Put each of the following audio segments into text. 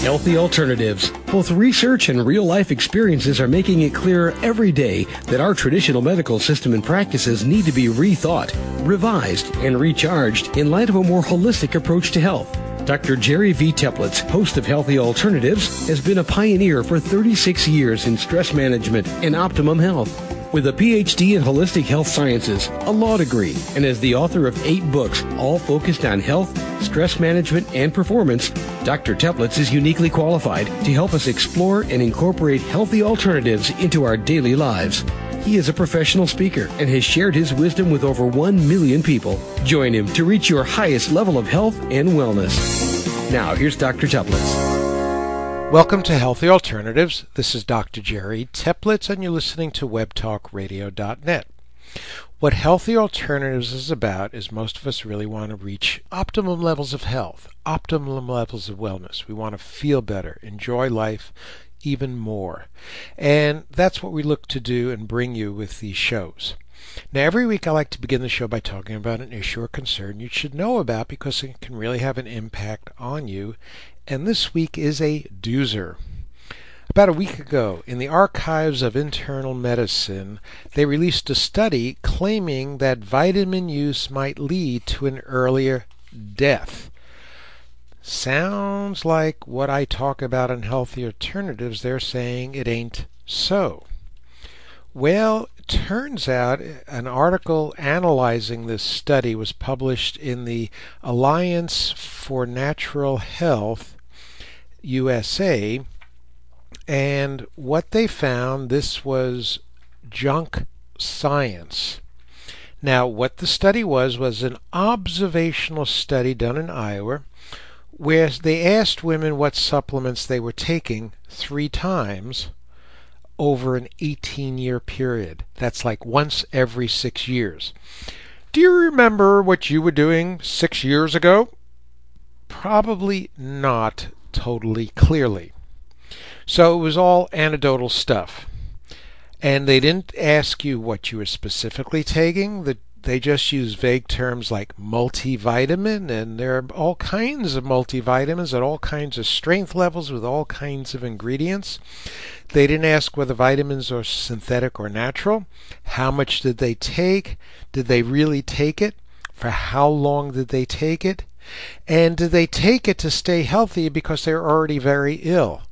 Healthy alternatives. Both research and real-life experiences are making it clearer every day that our traditional medical system and practices need to be rethought, revised, and recharged in light of a more holistic approach to health. Dr. Jerry V. Teplitz, host of Healthy Alternatives, has been a pioneer for 36 years in stress management and optimum health. With a PhD in holistic health sciences, a law degree, and as the author of 8 books, all focused on health, stress management, and performance, Dr. Teplitz is uniquely qualified to help us explore and incorporate healthy alternatives into our daily lives. He is a professional speaker and has shared his wisdom with over 1 million people. Join him to reach your highest level of health and wellness. Now, here's Dr. Teplitz. Welcome to Healthy Alternatives. This is Dr. Jerry Teplitz, and you're listening to webtalkradio.net. What Healthy Alternatives is about is most of us really want to reach optimum levels of health, optimum levels of wellness. We want to feel better, enjoy life even more. And that's what we look to do and bring you with these shows. Now, every week I like to begin the show by talking about an issue or concern you should know about because it can really have an impact on you. And this week is a doozer. About a week ago, in the Archives of Internal Medicine, they released a study claiming that vitamin use might lead to an earlier death. Sounds like what I talk about in Healthy Alternatives. They're saying it ain't so. Well, it turns out an article analyzing this study was published in the Alliance for Natural Health USA, and what they found, this was junk science. Now, what the study was an observational study done in Iowa, where they asked women what supplements they were taking 3 times over an 18-year period. That's like once every 6 years. Do you remember what you were doing 6 years ago? Probably not totally clearly. So it was all anecdotal stuff. And they didn't ask you what you were specifically taking. They just used vague terms like multivitamin, and there are all kinds of multivitamins at all kinds of strength levels with all kinds of ingredients. They didn't ask whether vitamins are synthetic or natural. How much did they take? Did they really take it? For how long did they take it? And did they take it to stay healthy because they're already very ill?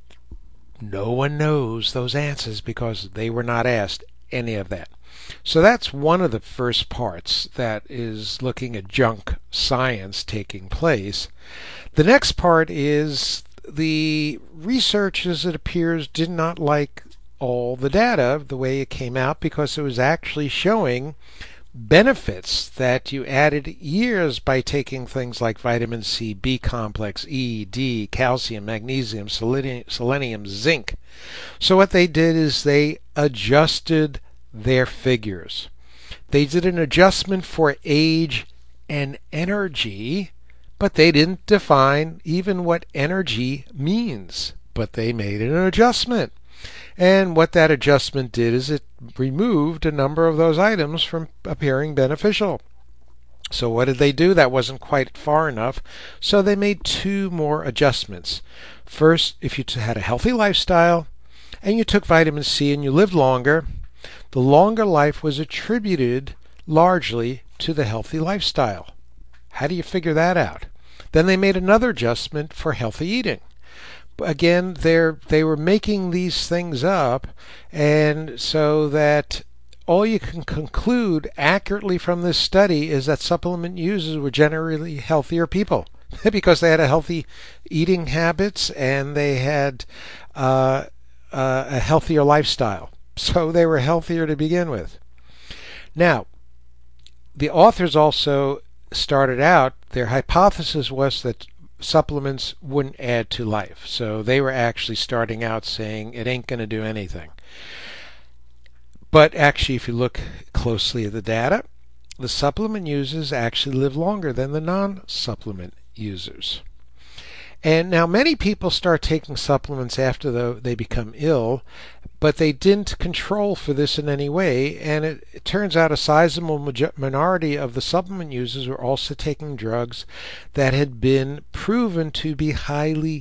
No one knows those answers because they were not asked any of that. So that's one of the first parts that is looking at junk science taking place. The next part is the researchers, it appears, did not like all the data the way it came out because it was actually showing benefits that you added years by taking things like vitamin C, B complex, E, D, calcium, magnesium, selenium, zinc. So what they did is they adjusted their figures. They did an adjustment for age and energy, but they didn't define even what energy means. But they made an adjustment. And what that adjustment did is it removed a number of those items from appearing beneficial. So what did they do? That wasn't quite far enough. So they made 2 more adjustments. First, if you had a healthy lifestyle and you took vitamin C and you lived longer, the longer life was attributed largely to the healthy lifestyle. How do you figure that out? Then they made another adjustment for healthy eating. Again, they were making these things up, and so that all you can conclude accurately from this study is that supplement users were generally healthier people because they had a healthy eating habits and they had a healthier lifestyle. So they were healthier to begin with. Now, the authors also started out, their hypothesis was that supplements wouldn't add to life. So they were actually starting out saying it ain't going to do anything. But actually, if you look closely at the data, the supplement users actually live longer than the non-supplement users. And now many people start taking supplements after they become ill, but they didn't control for this in any way, and it turns out a sizable minority of the supplement users were also taking drugs that had been proven to be highly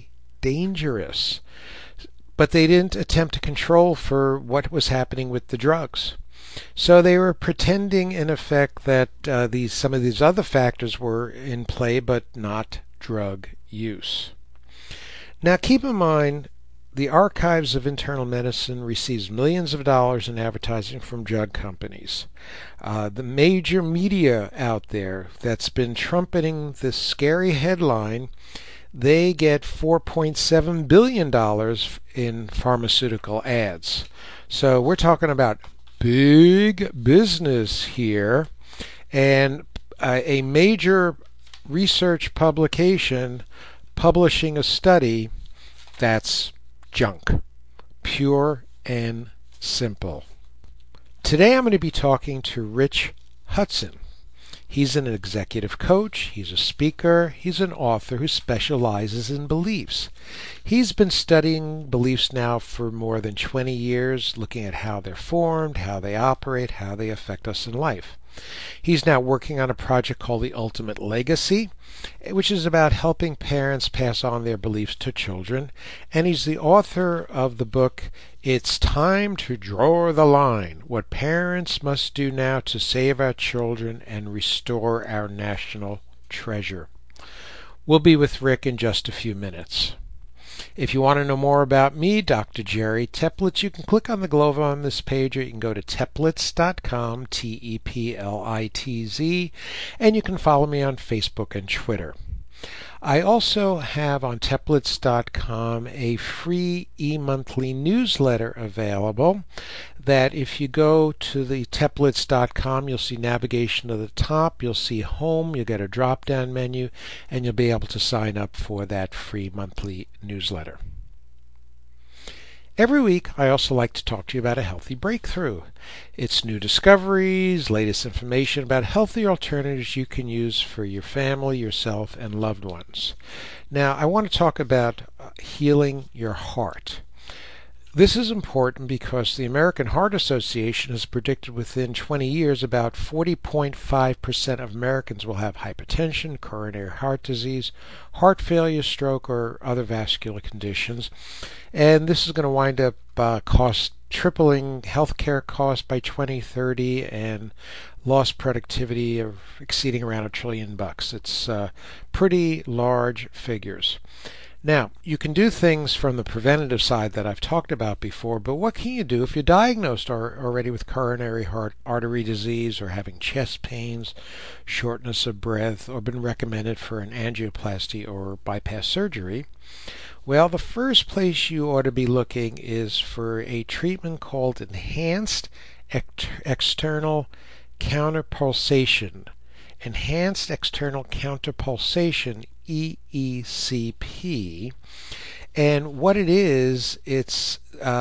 dangerous. But they didn't attempt to control for what was happening with the drugs. So they were pretending, in effect, that some of these other factors were in play, but not drug use. Now, keep in mind, the Archives of Internal Medicine receives millions of dollars in advertising from drug companies. The major media out there that's been trumpeting this scary headline, they get $4.7 billion in pharmaceutical ads. So we're talking about big business here, and a major research publication publishing a study that's junk, pure and simple. Today I'm going to be talking to Rich Hudson. He's an executive coach, he's a speaker, he's an author who specializes in beliefs. He's been studying beliefs now for more than 20 years, looking at how they're formed, how they operate, how they affect us in life. He's now working on a project called The Ultimate Legacy, which is about helping parents pass on their beliefs to children. And he's the author of the book, It's Time to Draw the Line, What Parents Must Do Now to Save Our Children and Restore Our National Treasure. We'll be with Rick in just a few minutes. If you want to know more about me, Dr. Jerry Teplitz, you can click on the globe on this page, or you can go to teplitz.com, Teplitz, and you can follow me on Facebook and Twitter. I also have on teplitz.com a free e-monthly newsletter available that if you go to the teplitz.com, you'll see navigation to the top, you'll see home, you'll get a drop-down menu, and you'll be able to sign up for that free monthly newsletter. Every week, I also like to talk to you about a healthy breakthrough. It's new discoveries, latest information about healthy alternatives you can use for your family, yourself, and loved ones. Now, I want to talk about healing your heart. This is important because the American Heart Association has predicted within 20 years about 40.5% of Americans will have hypertension, coronary heart disease, heart failure, stroke, or other vascular conditions. And this is going to wind up tripling healthcare costs by 2030 and lost productivity of exceeding around $1 trillion. It's pretty large figures. Now, you can do things from the preventative side that I've talked about before, but what can you do if you're diagnosed already with coronary heart artery disease, or having chest pains, shortness of breath, or been recommended for an angioplasty or bypass surgery? Well, the first place you ought to be looking is for a treatment called Enhanced External Counterpulsation. Enhanced External Counterpulsation, EECP, and what it is, it's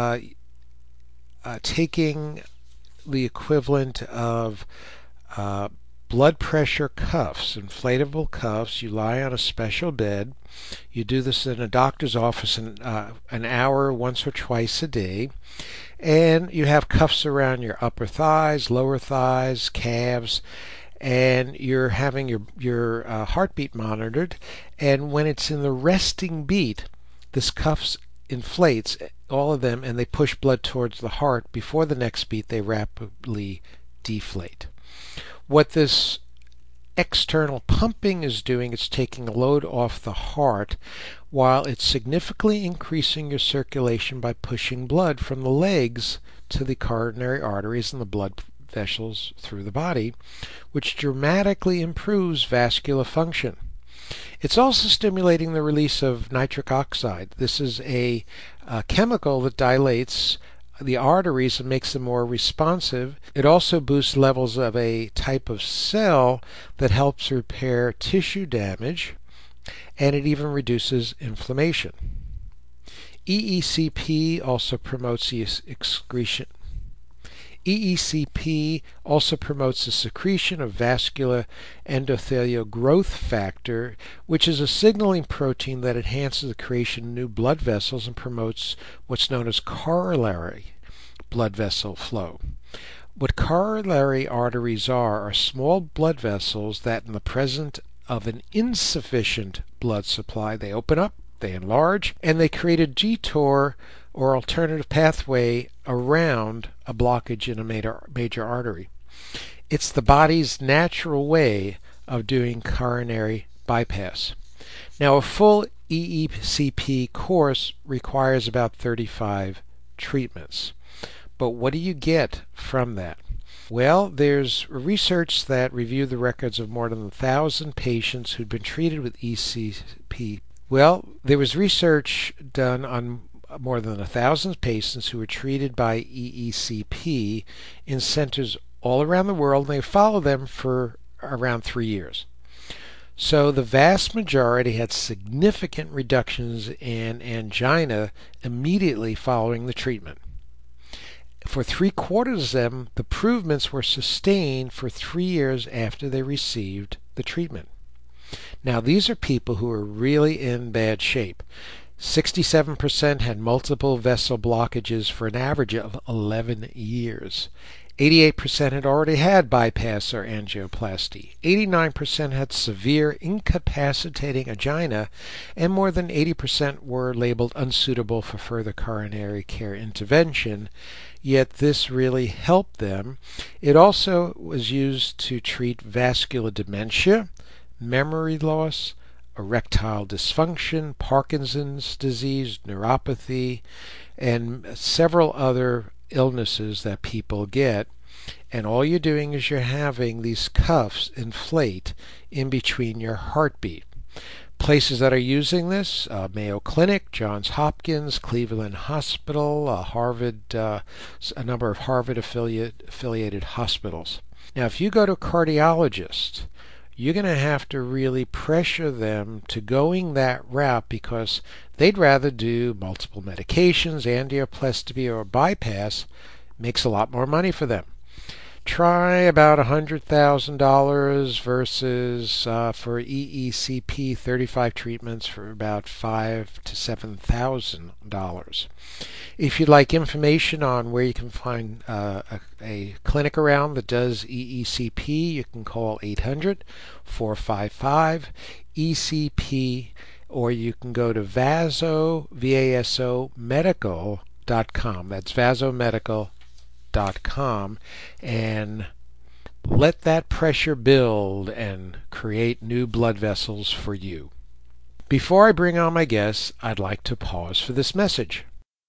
taking the equivalent of blood pressure cuffs, inflatable cuffs. You lie on a special bed. You do this in a doctor's office in an hour once or twice a day, and you have cuffs around your upper thighs, lower thighs, calves, and you're having your heartbeat monitored, and when it's in the resting beat, this cuffs inflates, all of them, and they push blood towards the heart. Before the next beat, they rapidly deflate. What this external pumping is doing, it's taking a load off the heart, while it's significantly increasing your circulation by pushing blood from the legs to the coronary arteries and the blood vessels through the body, which dramatically improves vascular function. It's also stimulating the release of nitric oxide. This is a chemical that dilates the arteries and makes them more responsive. It also boosts levels of a type of cell that helps repair tissue damage, and it even reduces inflammation. EECP also promotes the excretion. EECP also promotes the secretion of vascular endothelial growth factor, which is a signaling protein that enhances the creation of new blood vessels and promotes what's known as corollary blood vessel flow. What corollary arteries are small blood vessels that, in the presence of an insufficient blood supply, they open up, they enlarge, and they create a detour or alternative pathway around a blockage in a major artery. It's the body's natural way of doing coronary bypass. Now, a full EECP course requires about 35 treatments. But what do you get from that? Well, there's research that reviewed the records of more than 1,000 patients who'd been treated with ECP. Well, there was research done on more than 1,000 patients who were treated by EECP in centers all around the world, and they followed them for around 3 years. So the vast majority had significant reductions in angina immediately following the treatment. For 3/4 of them, the improvements were sustained for 3 years after they received the treatment. Now, these are people who are really in bad shape. 67% had multiple vessel blockages for an average of 11 years. 88% had already had bypass or angioplasty. 89% had severe incapacitating angina, and more than 80% were labeled unsuitable for further coronary care intervention. Yet this really helped them. It also was used to treat vascular dementia, memory loss, erectile dysfunction, Parkinson's disease, neuropathy, and several other illnesses that people get. And all you're doing is you're having these cuffs inflate in between your heartbeat. Places that are using this, Mayo Clinic, Johns Hopkins, Cleveland Hospital, a number of Harvard affiliated hospitals. Now, if you go to a cardiologist, you're going to have to really pressure them to going that route because they'd rather do multiple medications, angioplasty, or bypass. Makes a lot more money for them. Try about $100,000 versus for EECP 35 treatments for about $5,000 to $7,000. If you'd like information on where you can find a clinic around that does EECP, you can call 800-455-ECP, or you can go to vasomedical.com. That's vasomedical.com, and let that pressure build and create new blood vessels for you. Before I bring on my guests, I'd like to pause for this message.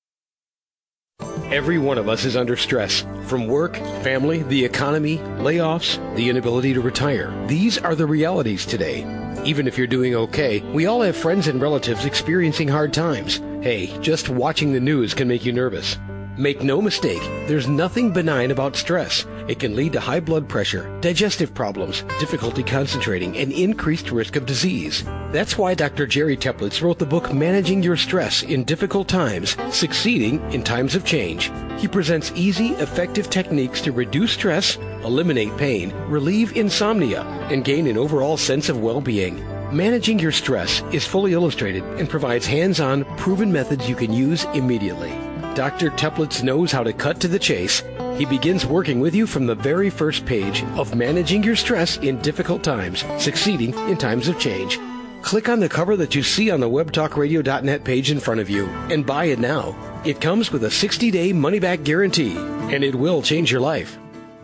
Every one of us is under stress. From work, family, the economy, layoffs, the inability to retire. These are the realities today. Even if you're doing okay, we all have friends and relatives experiencing hard times. Hey, just watching the news can make you nervous. Make no mistake, there's nothing benign about stress. It can lead to high blood pressure, digestive problems, difficulty concentrating, and increased risk of disease. That's why Dr. Jerry Teplitz wrote the book Managing Your Stress in Difficult Times, Succeeding in Times of Change. He presents easy, effective techniques to reduce stress, eliminate pain, relieve insomnia, and gain an overall sense of well-being. Managing Your Stress is fully illustrated and provides hands-on, proven methods you can use immediately. Dr. Teplitz knows how to cut to the chase. He begins working with you from the very first page of Managing Your Stress in Difficult Times, Succeeding in Times of Change. Click on the cover that you see on the webtalkradio.net page in front of you and buy it now. It comes with a 60-day money-back guarantee, and it will change your life.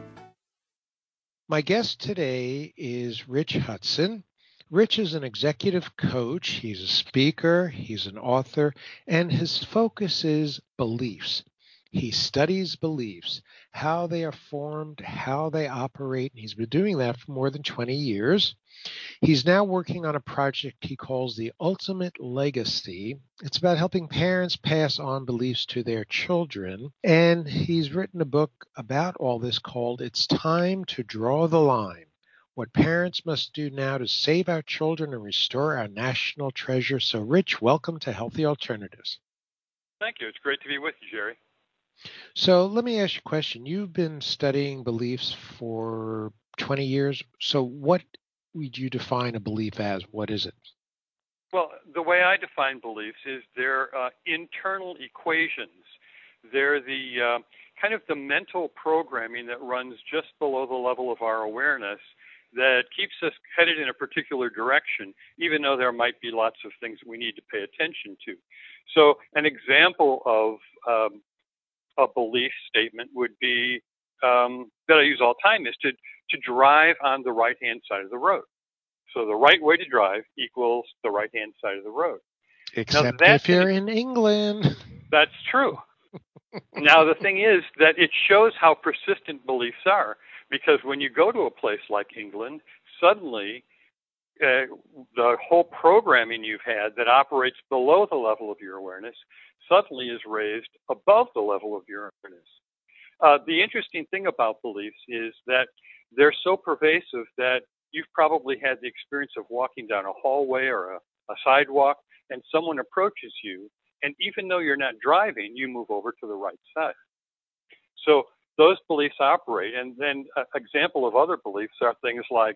My guest today is Rich Hudson. Rich is an executive coach, he's a speaker, he's an author, and his focus is beliefs. He studies beliefs, how they are formed, how they operate, and he's been doing that for more than 20 years. He's now working on a project he calls The Ultimate Legacy. It's about helping parents pass on beliefs to their children, and he's written a book about all this called It's Time to Draw the Line: What Parents Must Do Now to Save Our Children and Restore Our National Treasure. So, Rich, welcome to Healthy Alternatives. Thank you. It's great to be with you, Jerry. So let me ask you a question. You've been studying beliefs for 20 years. So what would you define a belief as? What is it? Well, the way I define beliefs is they're internal equations. They're the kind of the mental programming that runs just below the level of our awareness that keeps us headed in a particular direction, even though there might be lots of things we need to pay attention to. So an example of a belief statement would be that I use all the time is to drive on the right-hand side of the road. So the right way to drive equals the right-hand side of the road. Except if you're in England. That's true. Now, the thing is that it shows how persistent beliefs are, because when you go to a place like England, suddenly the whole programming you've had that operates below the level of your awareness suddenly is raised above the level of your awareness. The interesting thing about beliefs is that they're so pervasive that you've probably had the experience of walking down a hallway or a sidewalk, and someone approaches you, and even though you're not driving, you move over to the right side. So those beliefs operate. And then an example of other beliefs are things like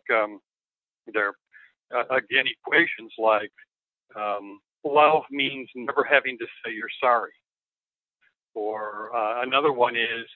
again, equations like love means never having to say you're sorry. Or another one is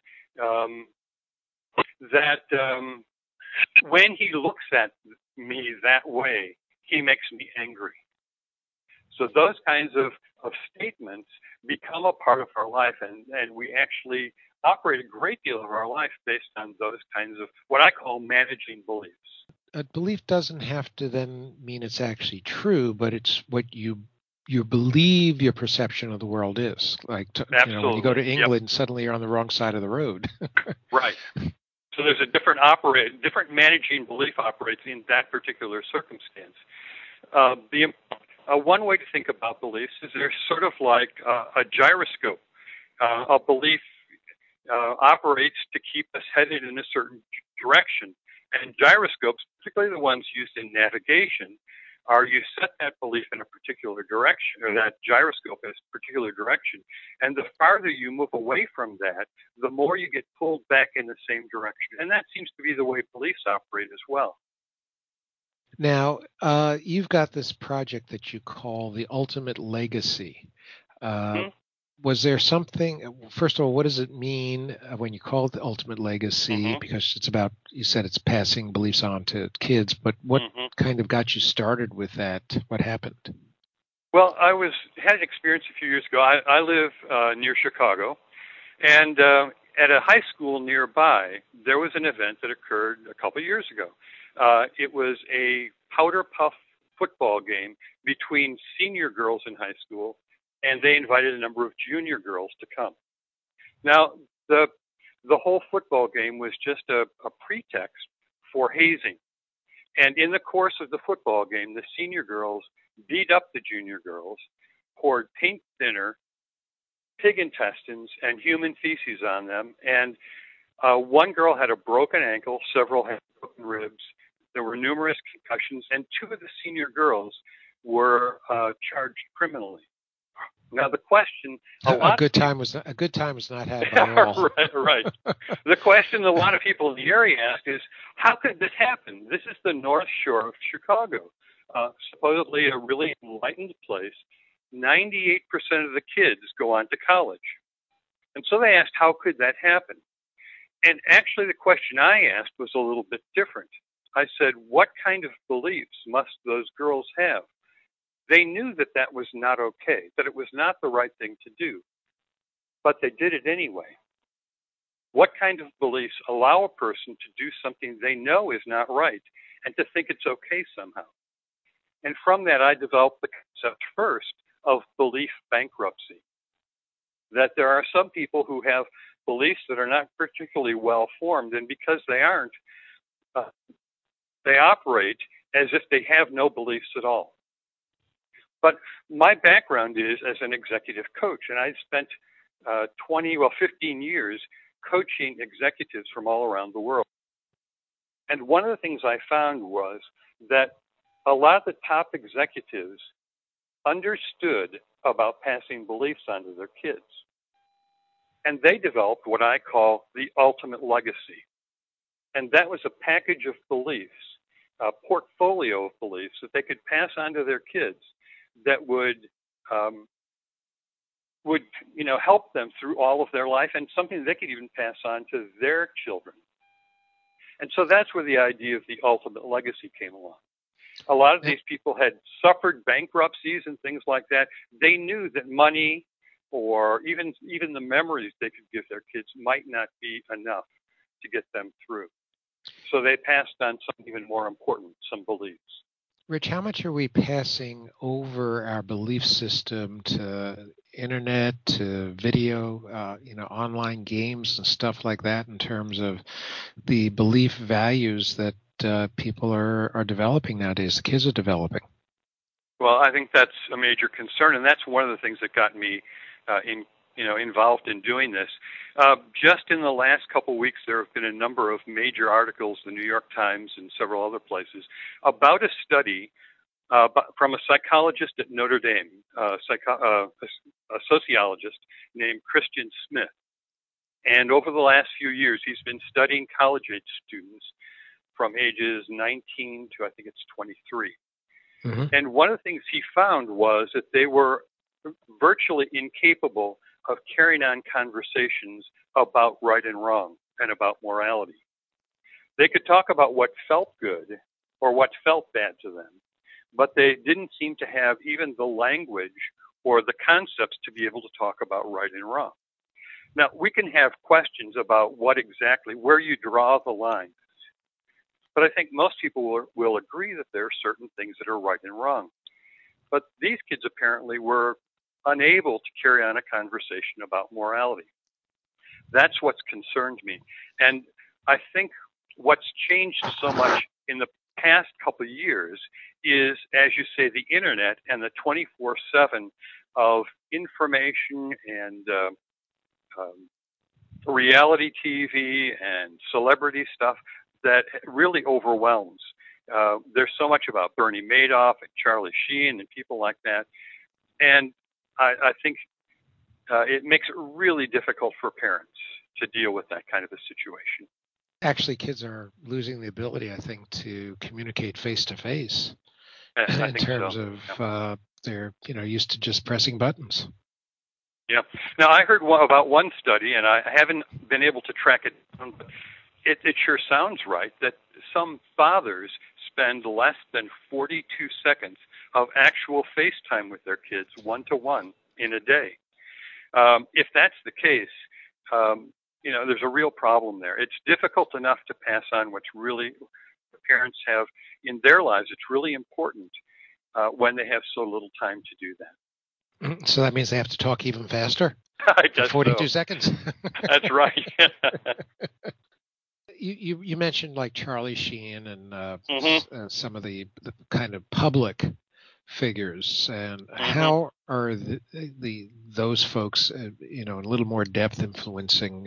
that when he looks at me that way, he makes me angry. So those kinds of statements become a part of our life, and we actually operate a great deal of our life based on those kinds of what I call managing beliefs. A belief doesn't have to then mean it's actually true, but it's what you believe your perception of the world is. Like, when you go to England, Suddenly you're on the wrong side of the road. Right. So there's a different managing belief operates in that particular circumstance. One way to think about beliefs is they're sort of like a gyroscope. A belief operates to keep us headed in a certain direction. And gyroscopes, particularly the ones used in navigation, you set that belief in a particular direction, or that gyroscope in a particular direction. And the farther you move away from that, the more you get pulled back in the same direction. And that seems to be the way beliefs operate as well. Now, you've got this project that you call the Ultimate Legacy. Was there something, first of all, what does it mean when you call it the Ultimate Legacy? Because it's about, you said it's passing beliefs on to kids, but what kind of got you started with that? What happened? Well, I had an experience a few years ago. I live near Chicago, and at a high school nearby, there was an event that occurred a couple of years ago. It was a powder puff football game between senior girls in high school, and they invited a number of junior girls to come. Now, the whole football game was just a pretext for hazing. And in the course of the football game, the senior girls beat up the junior girls, poured paint thinner, pig intestines, and human feces on them. And one girl had a broken ankle, several had broken ribs. There were numerous concussions, and two of the senior girls were charged criminally. Now the question, a good time was not had by all. Right. The question a lot of people in the area ask is, how could this happen? This is the North Shore of Chicago, supposedly a really enlightened place. 98% of the kids go on to college, and so they asked, how could that happen? And actually, the question I asked was a little bit different. I said, what kind of beliefs must those girls have? They knew that that was not okay, that it was not the right thing to do, but they did it anyway. What kind of beliefs allow a person to do something they know is not right and to think it's okay somehow? And from that, I developed the concept first of belief bankruptcy, that there are some people who have beliefs that are not particularly well formed, and because they aren't, they operate as if they have no beliefs at all. But my background is as an executive coach, and I spent 15 years coaching executives from all around the world. And one of the things I found was that a lot of the top executives understood about passing beliefs on to their kids. And they developed what I call the ultimate legacy. And that was a package of beliefs, a portfolio of beliefs that they could pass on to their kids that would help them through all of their life, and something they could even pass on to their children. And so that's where the idea of the ultimate legacy came along. A lot of these people had suffered bankruptcies and things like that. They knew that money or even the memories they could give their kids might not be enough to get them through. So they passed on something even more important, some beliefs. Rich, how much are we passing over our belief system to internet, to video, online games and stuff like that in terms of the belief values that people are developing nowadays, the kids are developing? Well, I think that's a major concern, and that's one of the things that got me involved in doing this. Just in the last couple of weeks, there have been a number of major articles, the New York Times and several other places, about a study from a psychologist at Notre Dame, a sociologist named Christian Smith. And over the last few years, he's been studying college-age students from ages 19 to, I think it's 23. Mm-hmm. And one of the things he found was that they were virtually incapable of carrying on conversations about right and wrong and about morality. They could talk about what felt good or what felt bad to them, but they didn't seem to have even the language or the concepts to be able to talk about right and wrong. Now, we can have questions about where you draw the line, but I think most people will agree that there are certain things that are right and wrong. But these kids apparently were unable to carry on a conversation about morality. That's what's concerned me. And I think what's changed so much in the past couple of years is, as you say, the internet and the 24/7 of information and reality TV and celebrity stuff that really overwhelms. There's so much about Bernie Madoff and Charlie Sheen and people like that. And I think it makes it really difficult for parents to deal with that kind of a situation. Actually, kids are losing the ability, I think, to communicate face-to-face in terms of they're used to just pressing buttons. Yeah. Now, I heard about one study, and I haven't been able to track it down, but it sure sounds right, that some fathers spend less than 42 seconds of actual FaceTime with their kids one-to-one in a day. If that's the case, there's a real problem there. It's difficult enough to pass on what's really the parents have in their lives. It's really important when they have so little time to do that. So that means they have to talk even faster? I guess 42 seconds? That's right. You mentioned like Charlie Sheen and some of the kind of public figures, and how are those folks, in a little more depth influencing,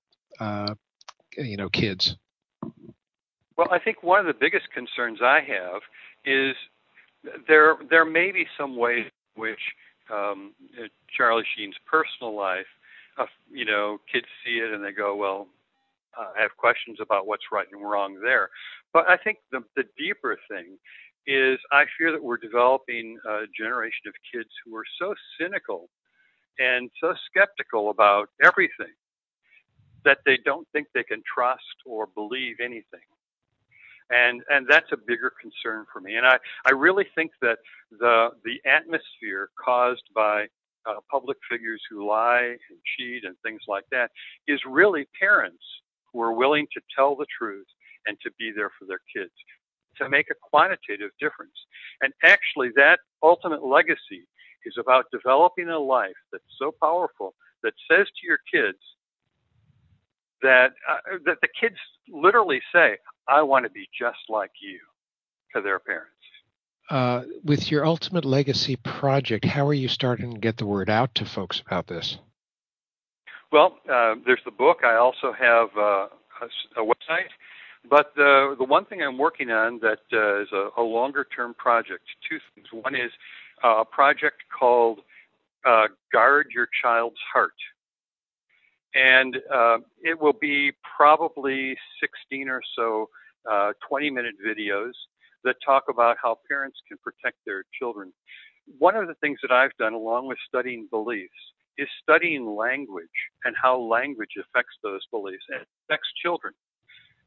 kids? Well, I think one of the biggest concerns I have is there may be some ways in which Charlie Sheen's personal life, kids see it and they go, well, I have questions about what's right and wrong there. But I think the deeper thing is I fear that we're developing a generation of kids who are so cynical and so skeptical about everything that they don't think they can trust or believe anything. And that's a bigger concern for me. And I really think that the atmosphere caused by public figures who lie and cheat and things like that is really parents who are willing to tell the truth and to be there for their kids, to make a quantitative difference. And actually, that ultimate legacy is about developing a life that's so powerful that says to your kids that the kids literally say, I want to be just like you, to their parents. With your Ultimate Legacy project, how are you starting to get the word out to folks about this? Well, there's the book. I also have a website. But the one thing I'm working on that is a longer-term project, two things. One is a project called Guard Your Child's Heart. And it will be probably 16 or so 20-minute videos that talk about how parents can protect their children. One of the things that I've done, along with studying beliefs, is studying language and how language affects those beliefs and affects children.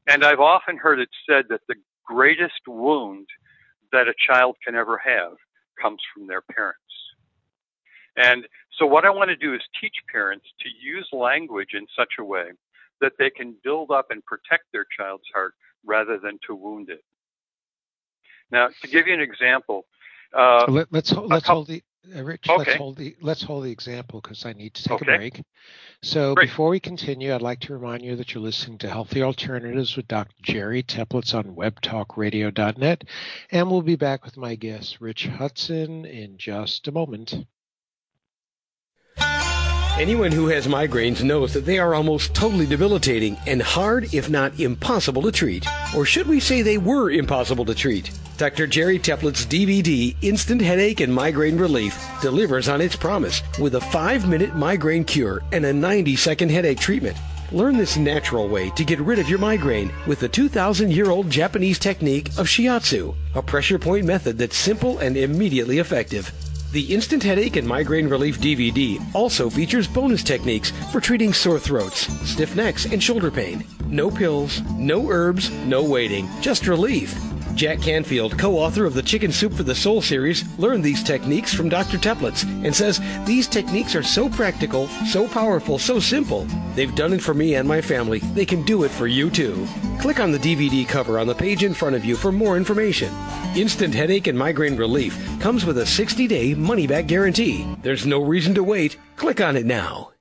And I've often heard it said that the greatest wound that a child can ever have comes from their parents. And so what I want to do is teach parents to use language in such a way that they can build up and protect their child's heart rather than to wound it. Now, to give you an example, let's hold the Rich. Okay. Let's hold the example because I need to take a Okay. break. So Great. before we continue, I'd like to remind you that you're listening to Healthy Alternatives with Dr. Jerry Teplitz on webtalkradio.net, and we'll be back with my guest, Rich Hudson, in just a moment. Anyone who has migraines knows that they are almost totally debilitating and hard, if not impossible, to treat. Or should we say they were impossible to treat? Dr. Jerry Teplitz's DVD, Instant Headache and Migraine Relief, delivers on its promise with a 5-minute migraine cure and a 90-second headache treatment. Learn this natural way to get rid of your migraine with the 2,000-year-old Japanese technique of shiatsu, a pressure point method that's simple and immediately effective. The Instant Headache and Migraine Relief DVD also features bonus techniques for treating sore throats, stiff necks, and shoulder pain. No pills, no herbs, no waiting, just relief. Jack Canfield, co-author of the Chicken Soup for the Soul series, learned these techniques from Dr. Teplitz and says these techniques are so practical, so powerful, so simple. They've done it for me and my family. They can do it for you too. Click on the DVD cover on the page in front of you for more information. Instant Headache and Migraine Relief comes with a 60-day money-back guarantee. There's no reason to wait. Click on it now.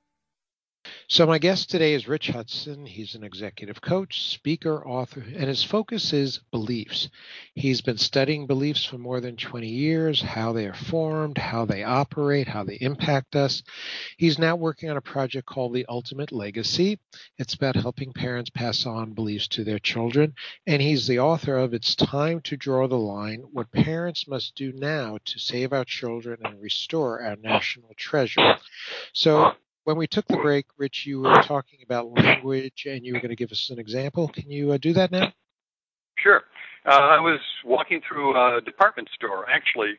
So my guest today is Rich Hudson. He's an executive coach, speaker, author, and his focus is beliefs. He's been studying beliefs for more than 20 years, how they are formed, how they operate, how they impact us. He's now working on a project called The Ultimate Legacy. It's about helping parents pass on beliefs to their children, and he's the author of It's Time to Draw the Line, What Parents Must Do Now to Save Our Children and Restore Our National Treasure. So when we took the break, Rich, you were talking about language, and you were going to give us an example. Can you do that now? Sure. I was walking through a department store. Actually,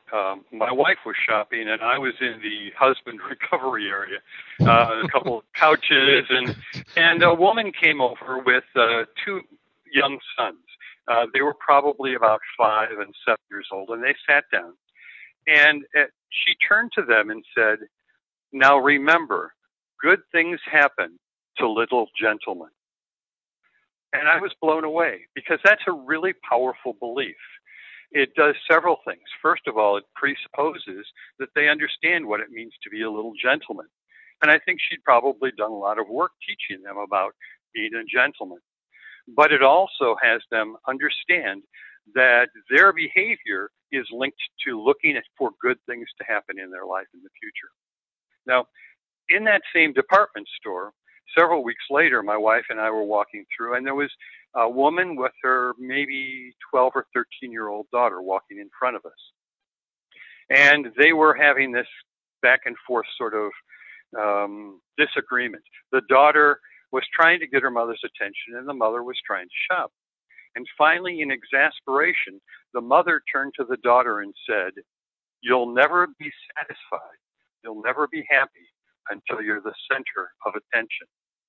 my wife was shopping, and I was in the husband recovery area. A couple of couches, and a woman came over with 2 young sons. They were probably about 5 and 7 years old, and they sat down. And she turned to them and said, "Now remember, good things happen to little gentlemen." And I was blown away because that's a really powerful belief. It does several things. First of all, it presupposes that they understand what it means to be a little gentleman. And I think she'd probably done a lot of work teaching them about being a gentleman. But it also has them understand that their behavior is linked to looking for good things to happen in their life in the future. Now, in that same department store, several weeks later, my wife and I were walking through, and there was a woman with her maybe 12 or 13-year-old daughter walking in front of us. And they were having this back and forth sort of disagreement. The daughter was trying to get her mother's attention, and the mother was trying to shop. And finally, in exasperation, the mother turned to the daughter and said, "You'll never be satisfied. You'll never be happy until you're the center of attention."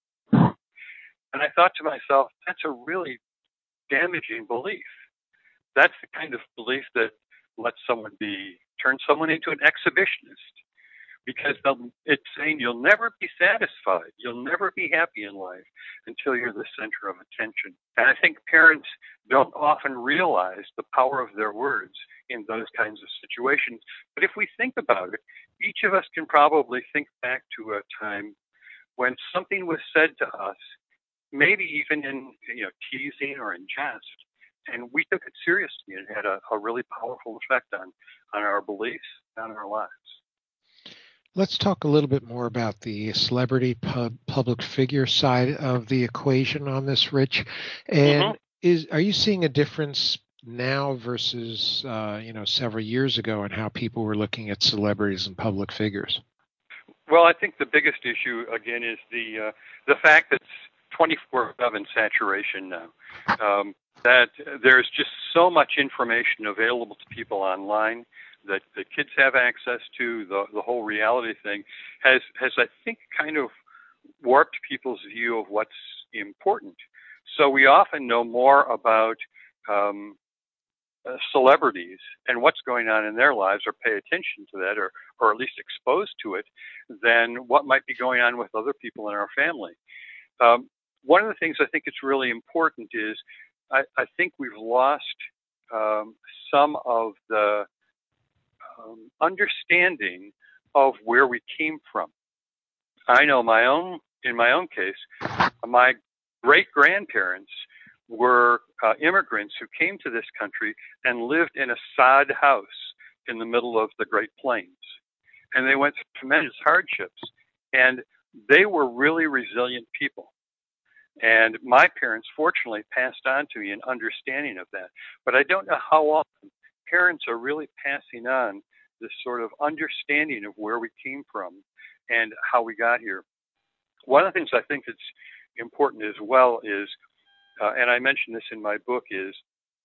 And I thought to myself, that's a really damaging belief. That's the kind of belief that lets turn someone into an exhibitionist, because it's saying you'll never be satisfied. You'll never be happy in life until you're the center of attention. And I think parents don't often realize the power of their words in those kinds of situations. But if we think about it, each of us can probably think back to a time when something was said to us, maybe even in teasing or in jest, and we took it seriously and had a really powerful effect on our beliefs and our lives. Let's talk a little bit more about the celebrity public figure side of the equation on this, Rich. And are you seeing a difference now versus several years ago in how people were looking at celebrities and public figures? Well, I think the biggest issue again is the fact that it's 24/7 saturation now. That there's just so much information available to people online that the kids have access to. The whole reality thing has I think kind of warped people's view of what's important. So we often know more about celebrities and what's going on in their lives, or pay attention to that, or at least exposed to it, than what might be going on with other people in our family. One of the things I think it's really important is I think we've lost some of the understanding of where we came from. I know in my own case, my great-grandparents were immigrants who came to this country and lived in a sod house in the middle of the Great Plains. And they went through tremendous hardships. And they were really resilient people. And my parents, fortunately, passed on to me an understanding of that. But I don't know how often parents are really passing on this sort of understanding of where we came from and how we got here. One of the things I think that's important as well is, and I mentioned this in my book, is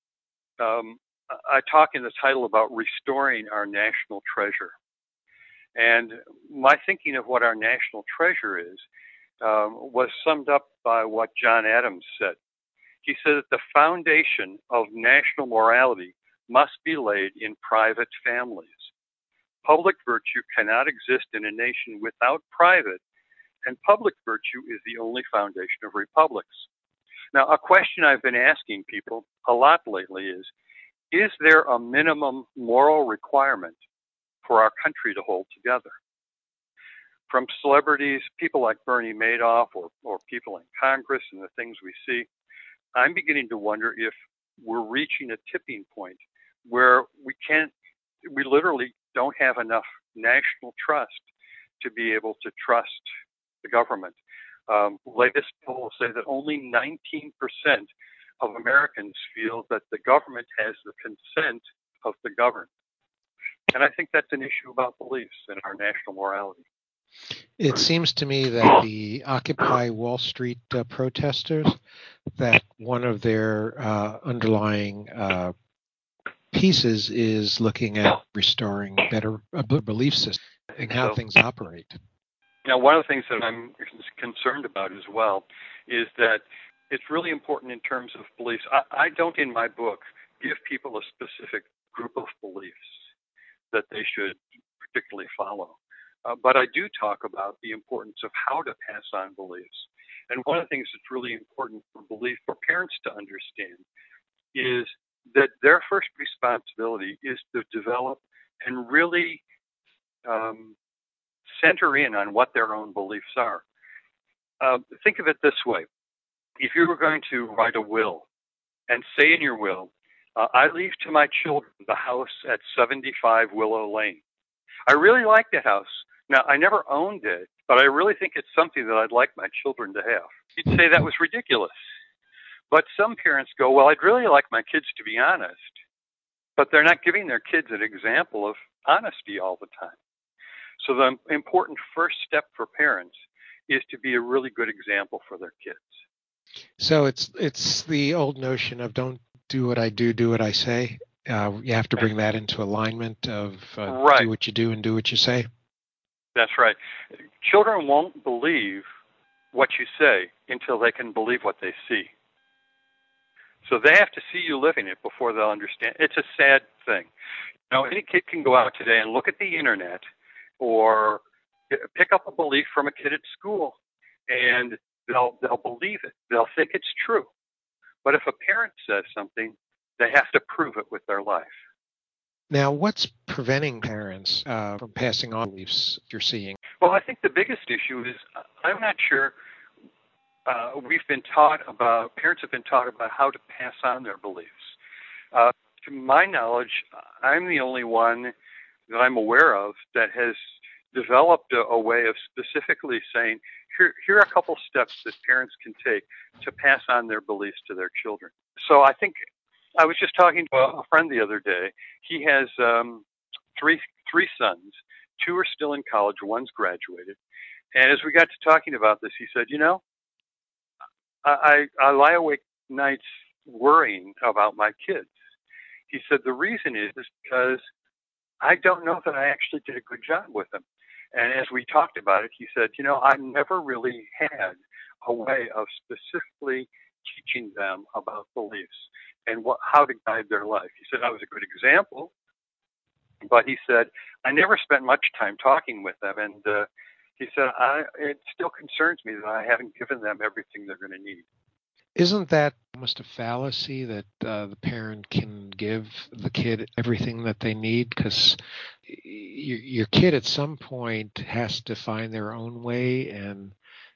I talk in the title about restoring our national treasure. And my thinking of what our national treasure is was summed up by what John Adams said. He said that the foundation of national morality must be laid in private families. Public virtue cannot exist in a nation without private, and public virtue is the only foundation of republics. Now, a question I've been asking people a lot lately is there a minimum moral requirement for our country to hold together? From celebrities, people like Bernie Madoff, or people in Congress and the things we see, I'm beginning to wonder if we're reaching a tipping point where we literally don't have enough national trust to be able to trust the government. Latest polls say that only 19% of Americans feel that the government has the consent of the governed. And I think that's an issue about beliefs and our national morality. It seems to me that the Occupy Wall Street protesters, that one of their underlying pieces is looking at restoring better belief system and how things operate. Now, one of the things that I'm concerned about as well is that it's really important in terms of beliefs. I don't, in my book, give people a specific group of beliefs that they should particularly follow. But I do talk about the importance of how to pass on beliefs. And one of the things that's really important for parents to understand is that their first responsibility is to develop and really center in on what their own beliefs are. Think of it this way. If you were going to write a will and say in your will, I leave to my children the house at 75 Willow Lane. I really like that house. Now, I never owned it, but I really think it's something that I'd like my children to have. You'd say that was ridiculous. But some parents go, well, I'd really like my kids to be honest. But they're not giving their kids an example of honesty all the time. So the important first step for parents is to be a really good example for their kids. So it's the old notion of don't do what I do what I say. You have to bring that into alignment of right. Do what you do and do what you say. That's right. Children won't believe what you say until they can believe what they see. So they have to see you living it before they'll understand. It's a sad thing. You know, any kid can go out today and look at the internet or pick up a belief from a kid at school, and they'll believe it. They'll think it's true. But if a parent says something, they have to prove it with their life. Now, what's preventing parents from passing on beliefs you're seeing? Well, I think the biggest issue is I'm not sure parents have been taught about how to pass on their beliefs. To my knowledge, I'm the only one that I'm aware of that has developed a way of specifically saying, here are a couple steps that parents can take to pass on their beliefs to their children. So I think I was just talking to a friend the other day. He has three sons. Two are still in college. One's graduated. And as we got to talking about this, he said, you know, I lie awake nights worrying about my kids. He said, the reason is because I don't know that I actually did a good job with them. And as we talked about it, he said, you know, I never really had a way of specifically teaching them about beliefs and how to guide their life. He said I was a good example, but he said I never spent much time talking with them, and he said it still concerns me that I haven't given them everything they're going to need. Isn't that almost a fallacy that the parent can give the kid everything that they need? Because your kid at some point has to find their own way, and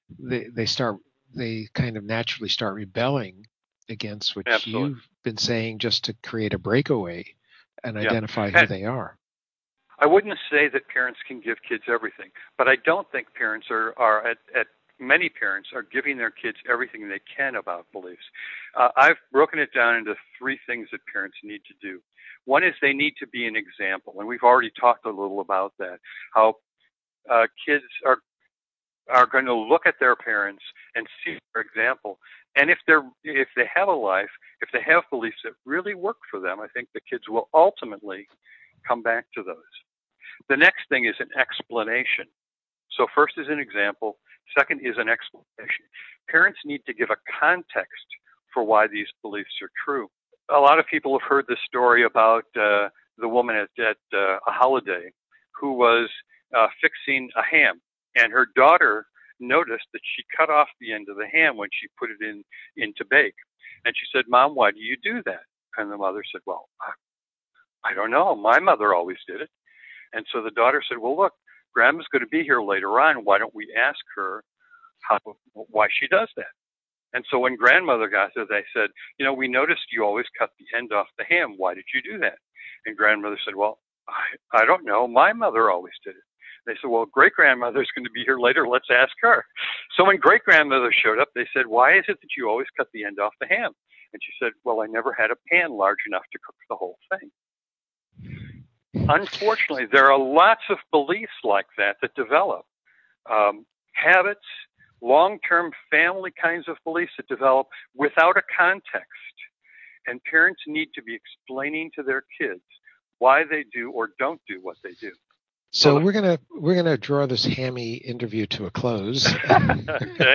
they kind of naturally start rebelling against what Absolutely. You've been saying, just to create a breakaway and identify who they are. I wouldn't say that parents can give kids everything, but I don't think parents many parents are giving their kids everything they can about beliefs. I've broken it down into 3 things that parents need to do. One is they need to be an example, and we've already talked a little about that, how kids are going to look at their parents and see their example. And if they have a life, if they have beliefs that really work for them, I think the kids will ultimately come back to those. The next thing is an explanation. So first is an example. Second is an explanation. Parents need to give a context for why these beliefs are true. A lot of people have heard the story about the woman at a holiday who was fixing a ham, and her daughter noticed that she cut off the end of the ham when she put it in to bake. And she said, "Mom, why do you do that?" And the mother said, "Well, I don't know. My mother always did it." And so the daughter said, "Well, look, Grandma's going to be here later on. Why don't we ask her why she does that?" And so when grandmother got there, they said, "We noticed you always cut the end off the ham. Why did you do that?" And grandmother said, "Well, I don't know. My mother always did it." They said, "Well, great-grandmother's going to be here later. Let's ask her." So when great-grandmother showed up, they said, "Why is it that you always cut the end off the ham?" And she said, "Well, I never had a pan large enough to cook the whole thing." Unfortunately, there are lots of beliefs like that develop. Habits, long-term family kinds of beliefs that develop without a context. And parents need to be explaining to their kids why they do or don't do what they do. So we're gonna draw this hammy interview to a close. Okay.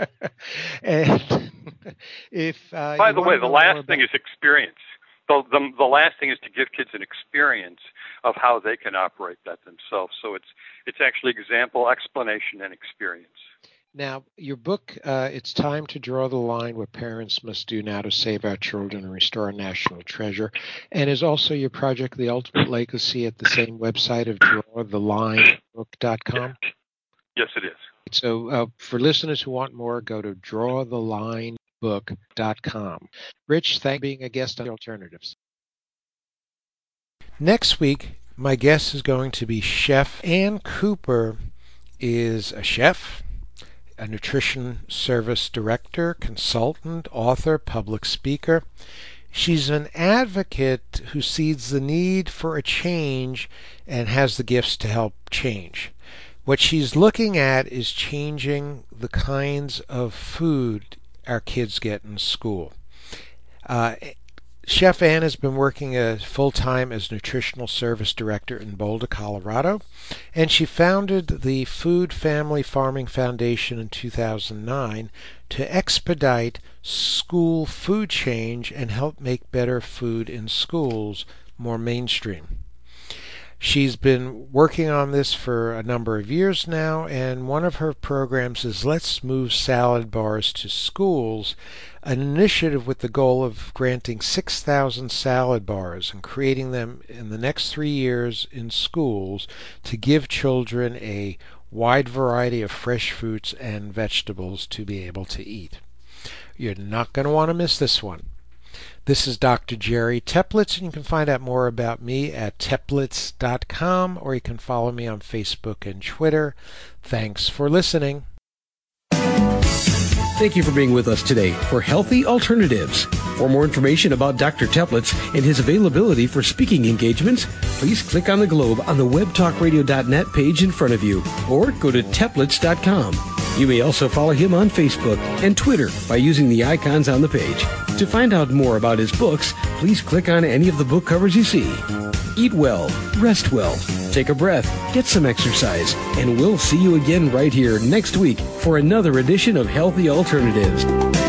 And if by the way, the last thing is experience. The last thing is to give kids an experience of how they can operate that themselves. So it's actually example, explanation, and experience. Now, your book, It's Time to Draw the Line, What Parents Must Do Now to Save Our Children and Restore Our National Treasure, and is also your project, The Ultimate Legacy, at the same website of drawthelinebook.com? Yes, it is. So for listeners who want more, go to drawthelinebook.com. Rich, thank you for being a guest on The Alternatives. Next week, my guest is going to be Chef Ann Cooper. Is a chef, a nutrition service director, consultant, author, public speaker. She's an advocate who sees the need for a change and has the gifts to help change. What she's looking at is changing the kinds of food our kids get in school. Chef Ann has been working full-time as nutritional service director in Boulder, Colorado, and she founded the Food Family Farming Foundation in 2009 to expedite school food change and help make better food in schools more mainstream. She's been working on this for a number of years now, and one of her programs is Let's Move Salad Bars to Schools, an initiative with the goal of granting 6,000 salad bars and creating them in the next 3 years in schools to give children a wide variety of fresh fruits and vegetables to be able to eat. You're not going to want to miss this one. This is Dr. Jerry Teplitz, and you can find out more about me at teplitz.com, or you can follow me on Facebook and Twitter. Thanks for listening. Thank you for being with us today for Healthy Alternatives. For more information about Dr. Teplitz and his availability for speaking engagements, please click on the globe on the webtalkradio.net page in front of you, or go to teplitz.com. You may also follow him on Facebook and Twitter by using the icons on the page. To find out more about his books, please click on any of the book covers you see. Eat well, rest well, take a breath, get some exercise, and we'll see you again right here next week for another edition of Healthy Alternatives.